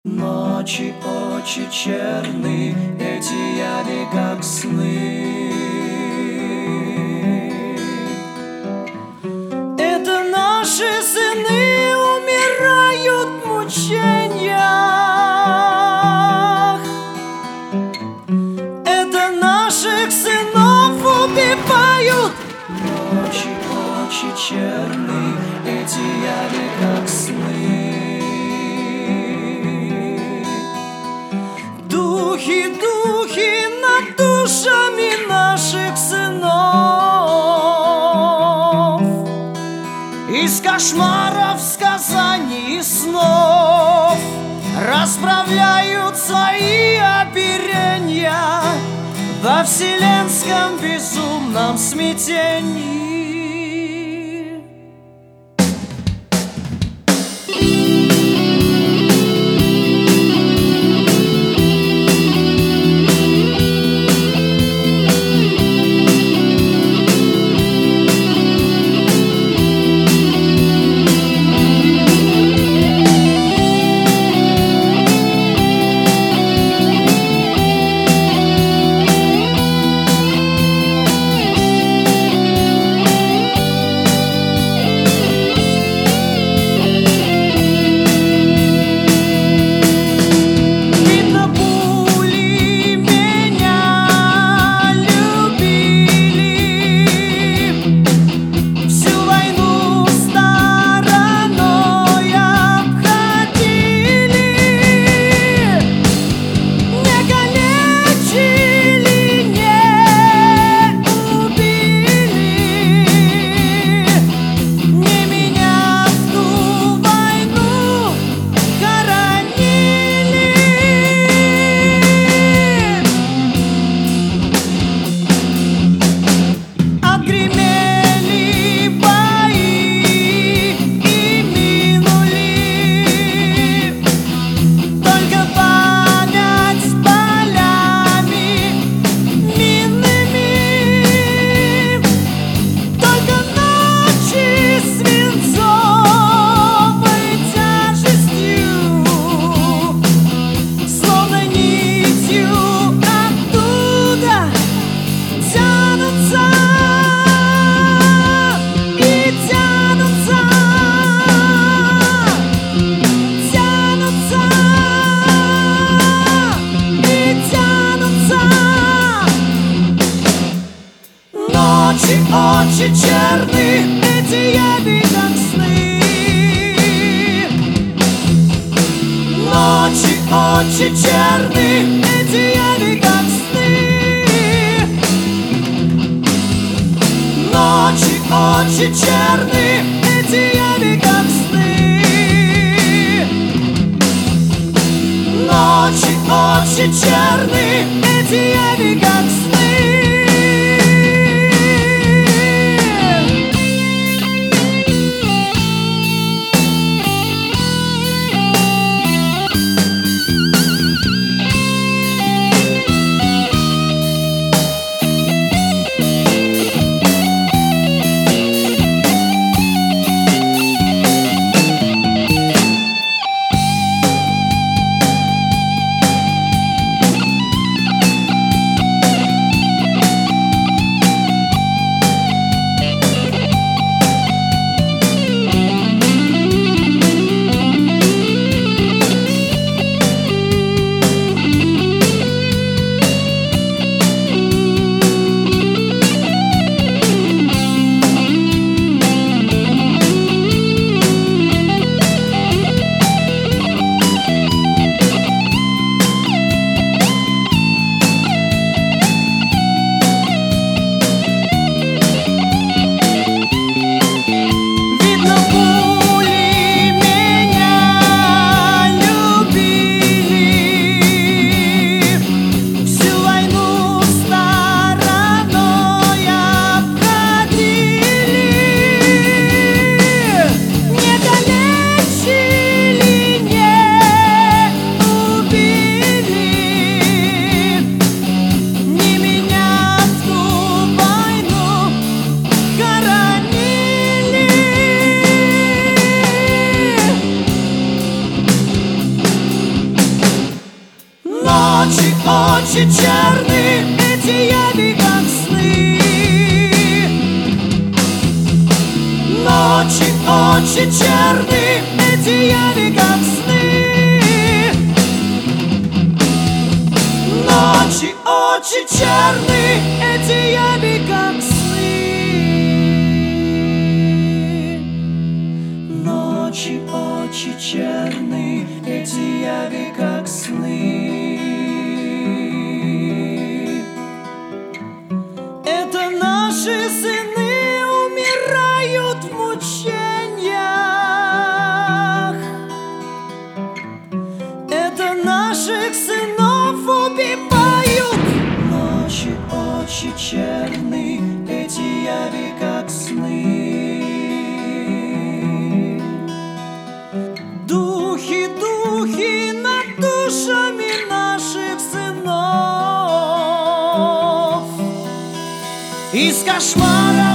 Ночи очень черны, эти яви как сны. Это наши сыны умирают в мучениях. Это наших сынов убивают. Ночи очень черны, эти яви как сны. Духи над душами наших сынов. Из кошмаров, сказаний и снов расправляют свои оперенья во вселенском безумном смятении. Очи черны, эти яви как сны. Ночи очи черны, эти яви как сны. Ночи очи черны, эти яви как сны. Ночи очи черны, эти яви как сны. Ночи очень черны, эти яви как сны. Ночи очень черны, эти яви как сны. Ночи очень черны, эти яви как сны. Ночи очень черны, эти яви как сны. Это наши сыны умирают в мучениях. Это наших сынов убивают. Ночи очень черны, эти яви как сны. Духи, духи над душами наших сынов. Из кошмара